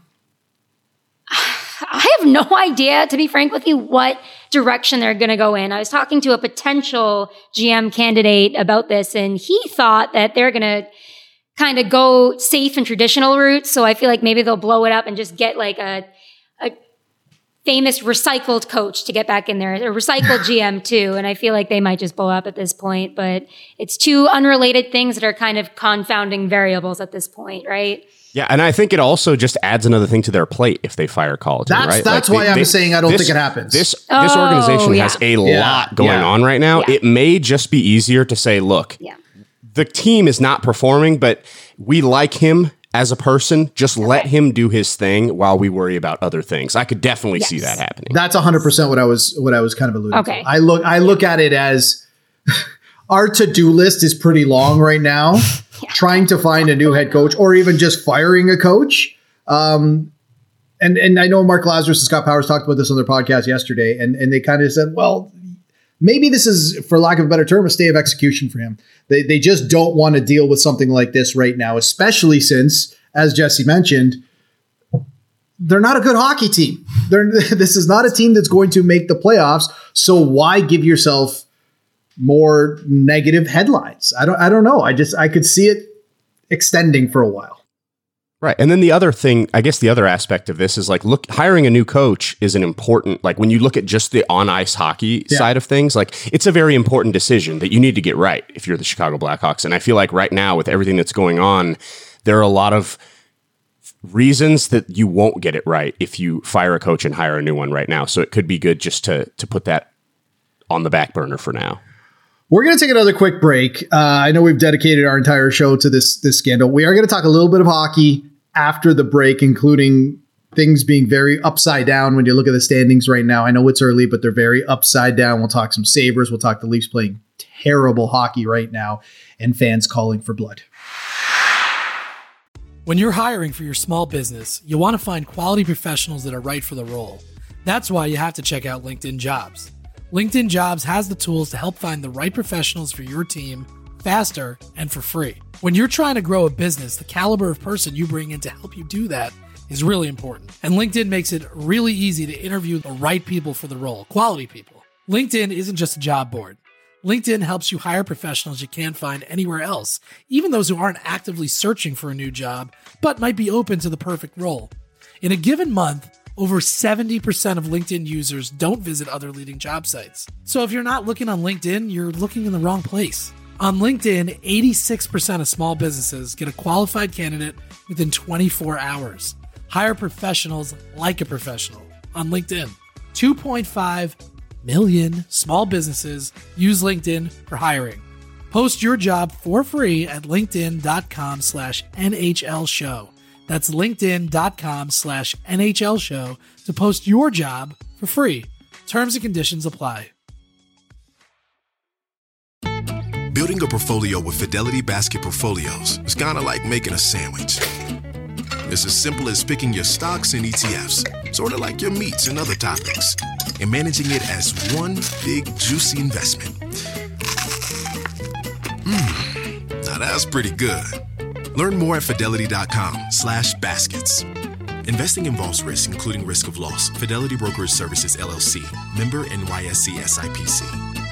I have no idea, to be frank with you, what direction they're going to go in. I was talking to a potential G M candidate about this, and he thought that they're going to kind of go safe and traditional routes. So I feel like maybe they'll blow it up and just get like a, a famous recycled coach to get back in there, a recycled G M too. And I feel like they might just blow up at this point, but it's two unrelated things that are kind of confounding variables at this point, right? Yeah, and I think it also just adds another thing to their plate if they fire Colliton, that's, right? That's like why they, I'm they, saying I don't this, think it happens. This, this oh, organization yeah. has a yeah. lot going yeah. on right now. Yeah. It may just be easier to say, look, yeah. the team is not performing, but we like him as a person. Just okay. let him do his thing while we worry about other things. I could definitely yes. see that happening. That's one hundred percent what I was what I was kind of alluding okay. to. I look I look at it as our to-do list is pretty long right now. yeah. Trying to find a new head coach or even just firing a coach. Um, and and I know Mark Lazarus and Scott Powers talked about this on their podcast yesterday, and, and they kind of said, well, maybe this is, for lack of a better term, a stay of execution for him. They they just don't want to deal with something like this right now, especially since, as Jesse mentioned, they're not a good hockey team. They're, this is not a team that's going to make the playoffs. So why give yourself more negative headlines? I don't I don't know. I just I could see it extending for a while. Right. And then the other thing, I guess the other aspect of this is like, look, hiring a new coach is an important, like when you look at just the on ice hockey yeah. side of things, like it's a very important decision that you need to get right if you're the Chicago Blackhawks. And I feel like right now with everything that's going on, there are a lot of reasons that you won't get it right if you fire a coach and hire a new one right now. So it could be good just to to put that on the back burner for now. We're going to take another quick break. Uh, I know we've dedicated our entire show to this this scandal. We are going to talk a little bit of hockey after the break, including things being very upside down when you look at the standings right now. I know it's early, but they're very upside down. We'll talk some Sabres. We'll talk the Leafs playing terrible hockey right now and fans calling for blood. When you're hiring for your small business, you want to find quality professionals that are right for the role. That's why you have to check out LinkedIn Jobs. LinkedIn Jobs has the tools to help find the right professionals for your team faster and for free. When you're trying to grow a business, the caliber of person you bring in to help you do that is really important. And LinkedIn makes it really easy to interview the right people for the role, quality people. LinkedIn isn't just a job board. LinkedIn helps you hire professionals you can't find anywhere else, even those who aren't actively searching for a new job, but might be open to the perfect role. In a given month, over seventy percent of LinkedIn users don't visit other leading job sites. So if you're not looking on LinkedIn, you're looking in the wrong place. On LinkedIn, eighty-six percent of small businesses get a qualified candidate within twenty-four hours. Hire professionals like a professional on LinkedIn. two point five million small businesses use LinkedIn for hiring. Post your job for free at linkedin.com slash NHL show. That's linkedin.com slash NHL show to post your job for free. Terms and conditions apply. Building a portfolio with Fidelity Basket Portfolios is kind of like making a sandwich. It's as simple as picking your stocks and E T Fs, sort of like your meats and other toppings, and managing it as one big, juicy investment. Mmm, now that's pretty good. Learn more at fidelity.com slash baskets. Investing involves risk, including risk of loss. Fidelity Brokerage Services, L L C. Member N Y S E S I P C.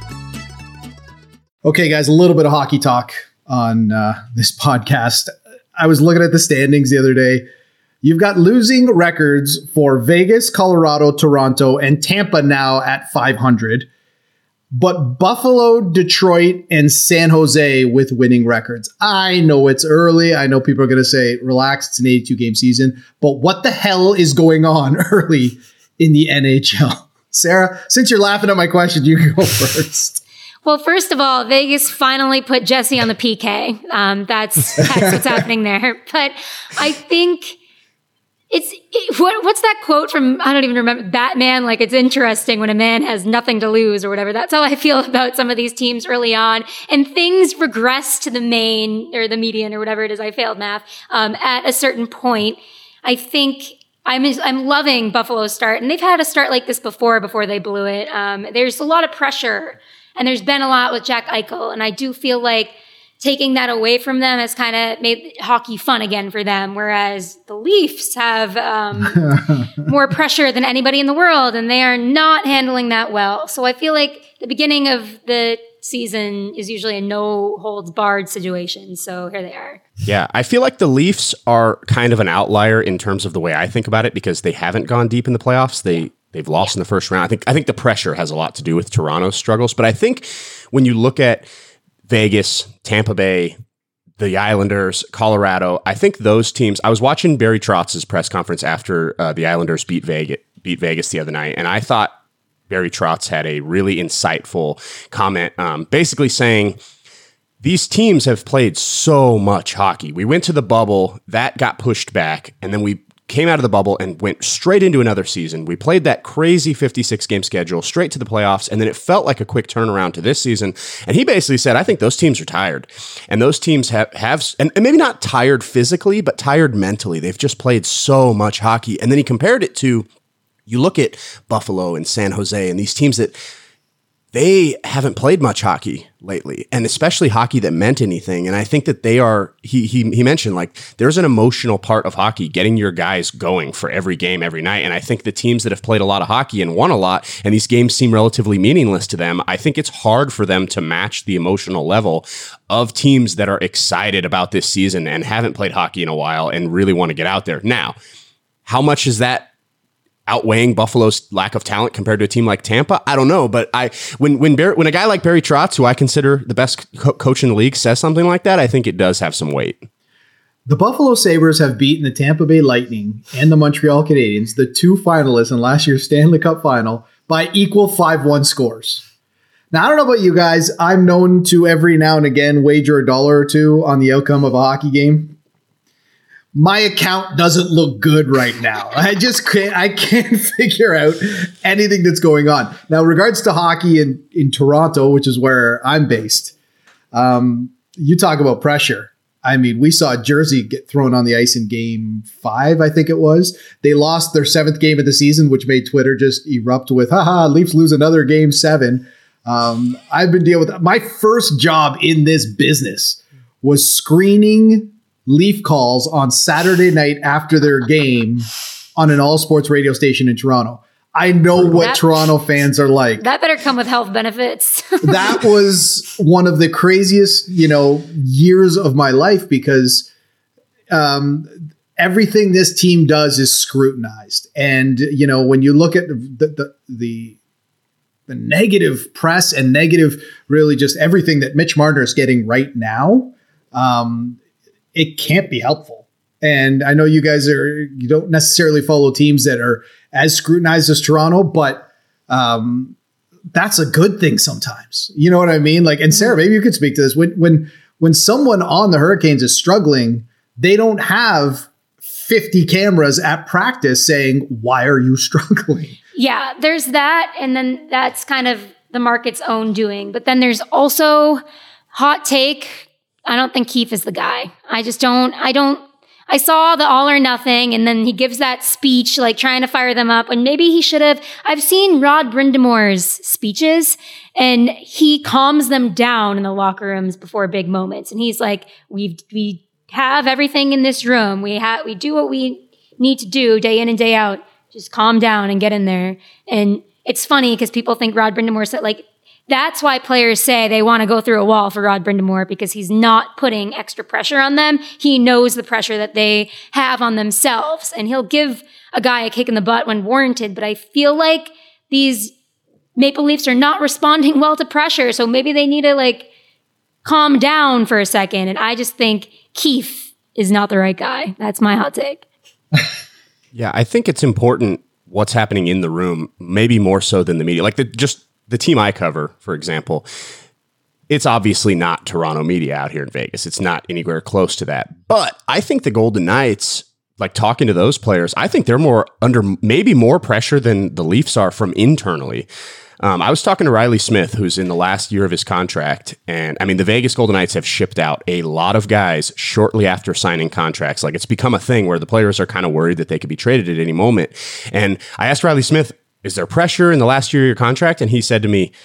Okay, guys, a little bit of hockey talk on uh, this podcast. I was looking at the standings the other day. You've got losing records for Vegas, Colorado, Toronto, and Tampa now at five hundred. But Buffalo, Detroit, and San Jose with winning records. I know it's early. I know people are going to say, relax, it's an eighty-two game season. But what the hell is going on early in the N H L? Sarah, since you're laughing at my question, you can go first. Well, first of all, Vegas finally put Jesse on the P K. Um, that's, that's what's happening there. But I think... It's it, what, what's that quote from, I don't even remember, Batman? Like, it's interesting when a man has nothing to lose or whatever. That's how I feel about some of these teams early on. And things regress to the main or the median or whatever it is. I failed math um, at a certain point. I think I'm I'm loving Buffalo's start. And they've had a start like this before, before they blew it. Um, there's a lot of pressure. And there's been a lot with Jack Eichel. And I do feel like taking that away from them has kind of made hockey fun again for them, whereas the Leafs have um, more pressure than anybody in the world, and they are not handling that well. So I feel like the beginning of the season is usually a no-holds-barred situation, so here they are. Yeah, I feel like the Leafs are kind of an outlier in terms of the way I think about it because they haven't gone deep in the playoffs. They They've lost in the first round. I think I think the pressure has a lot to do with Toronto's struggles. But I think when you look at Vegas, Tampa Bay, the Islanders, Colorado, I think those teams. I was watching Barry Trotz's press conference after uh, the Islanders beat Vegas, beat Vegas the other night, and I thought Barry Trotz had a really insightful comment, um, basically saying these teams have played so much hockey. We went to the bubble, that got pushed back, and then we came out of the bubble and went straight into another season. We played that crazy fifty-six game schedule straight to the playoffs, and then it felt like a quick turnaround to this season. And he basically said, I think those teams are tired. And those teams have, have and, and maybe not tired physically, but tired mentally. They've just played so much hockey. And then he compared it to, you look at Buffalo and San Jose and these teams that they haven't played much hockey lately, and especially hockey that meant anything. And I think that they are, he he he mentioned, like, there's an emotional part of hockey, getting your guys going for every game, every night. And I think the teams that have played a lot of hockey and won a lot, and these games seem relatively meaningless to them, I think it's hard for them to match the emotional level of teams that are excited about this season and haven't played hockey in a while and really want to get out there. Now, how much is that outweighing Buffalo's lack of talent compared to a team like Tampa? I don't know, but I when when Barry, when a guy like Barry Trotz, who I consider the best co- coach in the league, says something like that, I think it does have some weight. The Buffalo Sabres have beaten the Tampa Bay Lightning and the Montreal Canadiens, the two finalists in last year's Stanley Cup final, by equal five one scores. Now, I don't know about you guys. I'm known to every now and again wager a dollar or two on the outcome of a hockey game. My account doesn't look good right now. I just can't, I can't figure out anything that's going on. Now, in regards to hockey in, in Toronto, which is where I'm based, um, you talk about pressure. I mean, we saw Jersey get thrown on the ice in game five, I think it was. They lost their seventh game of the season, which made Twitter just erupt with, haha, Leafs lose another game seven. Um, I've been dealing with that. My first job in this business was screening Leaf calls on Saturday night after their game on an all sports radio station in Toronto. I know what that, Toronto fans are like. That better come with health benefits. That was one of the craziest, you know, years of my life because um, everything this team does is scrutinized. And, you know, when you look at the, the, the, the negative press and negative, really just everything that Mitch Marner is getting right now, um, it can't be helpful. And I know you guys are, you don't necessarily follow teams that are as scrutinized as Toronto, but um, that's a good thing sometimes. You know what I mean? Like, and Sarah, maybe you could speak to this. When, when, when someone on the Hurricanes is struggling, they don't have fifty cameras at practice saying, why are you struggling? Yeah, there's that. And then that's kind of the market's own doing. But then there's also hot take. I don't think Keefe is the guy. I just don't, I don't, I saw the all or nothing, and then he gives that speech, like trying to fire them up, and maybe he should have, I've seen Rod Brindamore's speeches, and he calms them down in the locker rooms before big moments. And he's like, we we have everything in this room. We have, we do what we need to do day in and day out. Just calm down and get in there. And it's funny because people think Rod Brindamore said, like, that's why players say they want to go through a wall for Rod Brindamore, because he's not putting extra pressure on them. He knows the pressure that they have on themselves, and he'll give a guy a kick in the butt when warranted. But I feel like these Maple Leafs are not responding well to pressure, so maybe they need to like calm down for a second. And I just think Keefe is not the right guy. That's my hot take. Yeah, I think it's important what's happening in the room, maybe more so than the media. Like the just the team I cover, for example, it's obviously not Toronto media out here in Vegas. It's not anywhere close to that. But I think the Golden Knights, like talking to those players, I think they're more under maybe more pressure than the Leafs are from internally. Um, I was talking to Riley Smith, who's in the last year of his contract. And I mean, the Vegas Golden Knights have shipped out a lot of guys shortly after signing contracts. Like, it's become a thing where the players are kind of worried that they could be traded at any moment. And I asked Riley Smith, is there pressure in the last year of your contract? And he said to me,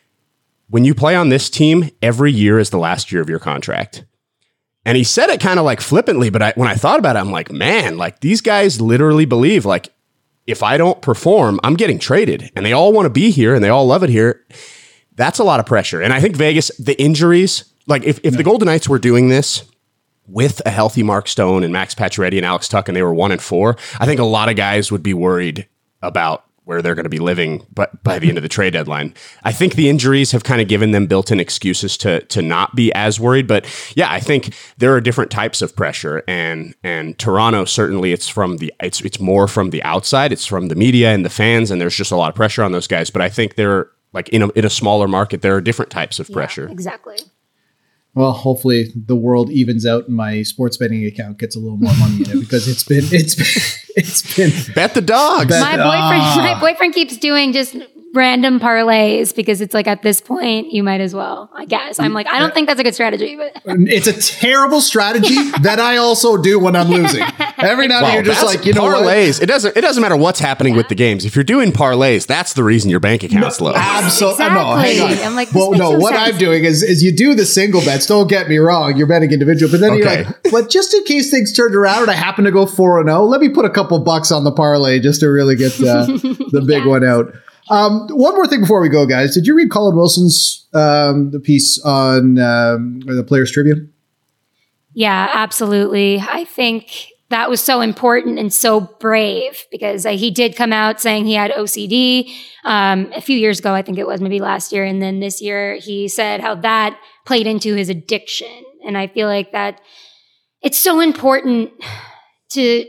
when you play on this team, every year is the last year of your contract. And he said it kind of like flippantly, but I, when I thought about it, I'm like, man, like these guys literally believe, like, if I don't perform, I'm getting traded. And they all want to be here and they all love it here. That's a lot of pressure. And I think Vegas, the injuries, like if, if the Golden Knights were doing this with a healthy Mark Stone and Max Pacioretty and Alex Tuch, and they were one and four, I think a lot of guys would be worried about where they're going to be living but by the end of the trade deadline. I think the injuries have kind of given them built-in excuses to to not be as worried. But yeah, I think there are different types of pressure, and and Toronto, certainly it's from the it's it's more from the outside. It's from the media and the fans, and there's just a lot of pressure on those guys. But I think they're like in a in a smaller market, there are different types of pressure. Yeah, exactly. Well, hopefully the world evens out and my sports betting account gets a little more money in it, because it's been it's been it's been bet the dogs. Bet, my boyfriend ah. my boyfriend keeps doing just random parlays, because it's like, at this point you might as well, I guess. I'm like, I don't think that's a good strategy, but it's a terrible strategy that I also do when I'm losing. Every now and then you're just like, you know parlays. what? It doesn't it doesn't matter what's happening with the games. If you're doing parlays, that's the reason your bank account's low. Absolutely. Exactly. No, hang on. I'm like, this well, makes no, no what sense. I'm doing is, is you do the single bets. Don't get me wrong. You're betting individual, but then Okay. you're like, but just in case things turned around and I happen to go four and oh, let me put a couple bucks on the parlay just to really get uh, the big Yeah. one out. Um, one more thing before we go, guys. Did you read Colin Wilson's um, the piece on um, the Players Tribune? Yeah, absolutely. I think that was so important and so brave, because uh, he did come out saying he had O C D um, a few years ago, I think it was maybe last year. And then this year he said how that played into his addiction. And I feel like that it's so important to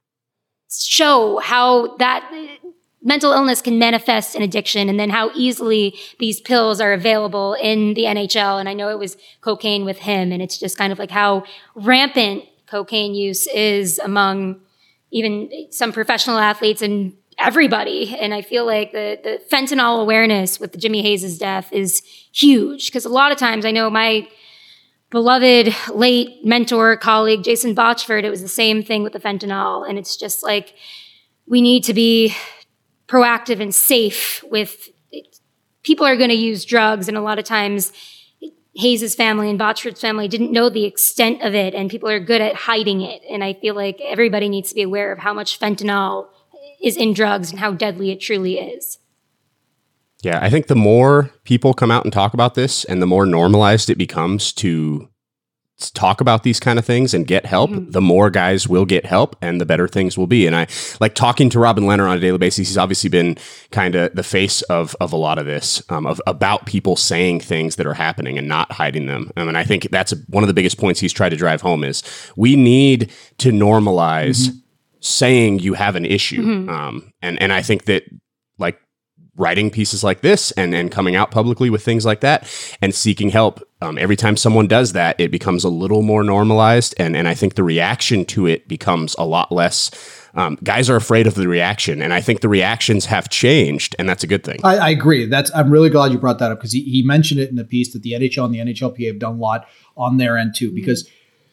show how that mental illness can manifest in addiction, and then how easily these pills are available in the N H L. And I know it was cocaine with him, and it's just kind of like how rampant cocaine use is among even some professional athletes and everybody. And I feel like the, the fentanyl awareness with the Jimmy Hayes' death is huge, because a lot of times I know my beloved late mentor, colleague, Jason Botchford, it was the same thing with the fentanyl. And it's just like, we need to be proactive and safe with it. People are going to use drugs, and a lot of times Hayes' family and Botchford's family didn't know the extent of it, and people are good at hiding it. And I feel like everybody needs to be aware of how much fentanyl is in drugs and how deadly it truly is. Yeah, I think the more people come out and talk about this, and the more normalized it becomes to talk about these kind of things and get help, mm-hmm. the more guys will get help and the better things will be. And I like talking to Robin Lehner on a daily basis. He's obviously been kind of the face of of a lot of this, um, of about people saying things that are happening and not hiding them. Um, and I think that's one of the biggest points he's tried to drive home is we need to normalize mm-hmm. saying you have an issue. Mm-hmm. Um, and, and I think that like writing pieces like this and, and coming out publicly with things like that and seeking help. Um, every time someone does that, it becomes a little more normalized. And, and I think the reaction to it becomes a lot less. Um, guys are afraid of the reaction. And I think the reactions have changed, and that's a good thing. I, I agree. That's I'm really glad you brought that up, because he, he mentioned it in the piece that the N H L and the N H L P A have done a lot on their end too, because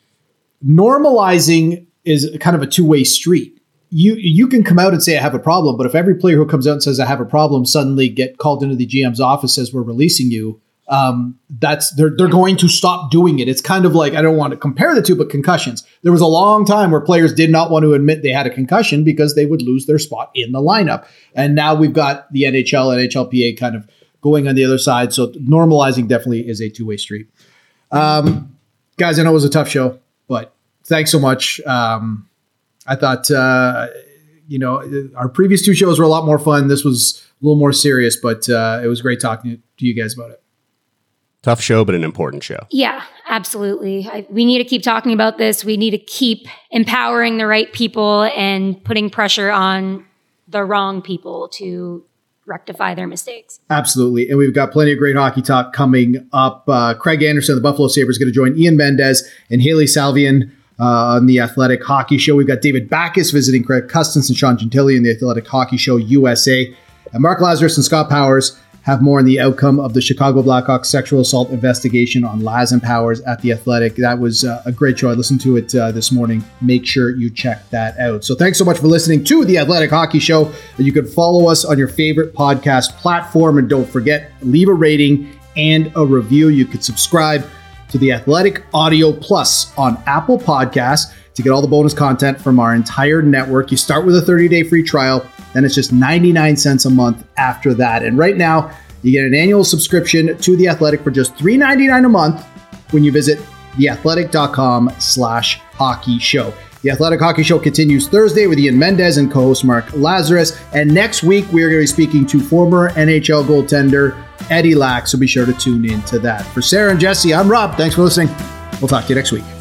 normalizing is kind of a two-way street. You you can come out and say I have a problem, but if every player who comes out and says I have a problem suddenly get called into the G M's office, says we're releasing you, um, that's they're they're going to stop doing it. It's kind of like, I don't want to compare the two, but concussions. There was a long time where players did not want to admit they had a concussion because they would lose their spot in the lineup, and now we've got the N H L and N H L P A kind of going on the other side. So normalizing definitely is a two-way street. Um, guys, I know it was a tough show, but thanks so much. Um, I thought, uh, you know, our previous two shows were a lot more fun. This was a little more serious, but uh, it was great talking to you guys about it. Tough show, but an important show. Yeah, absolutely. I, we need to keep talking about this. We need to keep empowering the right people and putting pressure on the wrong people to rectify their mistakes. Absolutely. And we've got plenty of great hockey talk coming up. Uh, Craig Anderson of the Buffalo Sabres is going to join Ian Mendez and Haley Salvian Uh, on the Athletic Hockey Show. We've got David Backus visiting Craig Custance and Sean Gentili in the Athletic Hockey Show U S A. And Mark Lazarus and Scott Powers have more on the outcome of the Chicago Blackhawks sexual assault investigation on Laz and Powers at the Athletic. That was uh, a great show. I listened to it uh, this morning. Make sure you check that out. So thanks so much for listening to the Athletic Hockey Show. You can follow us on your favorite podcast platform. And don't forget, leave a rating and a review. You could subscribe to the Athletic Audio Plus on Apple Podcasts to get all the bonus content from our entire network. You start with a thirty-day free trial, then it's just ninety-nine cents a month after that. And right now, you get an annual subscription to The Athletic for just three dollars and ninety-nine cents a month when you visit theathletic.com slash hockey show. The Athletic Hockey Show continues Thursday with Ian Mendez and co-host Mark Lazarus. And next week, we're going to be speaking to former N H L goaltender Eddie Lack, so be sure to tune in to that. For Sarah and Jesse, I'm Rob. Thanks for listening. We'll talk to you next week.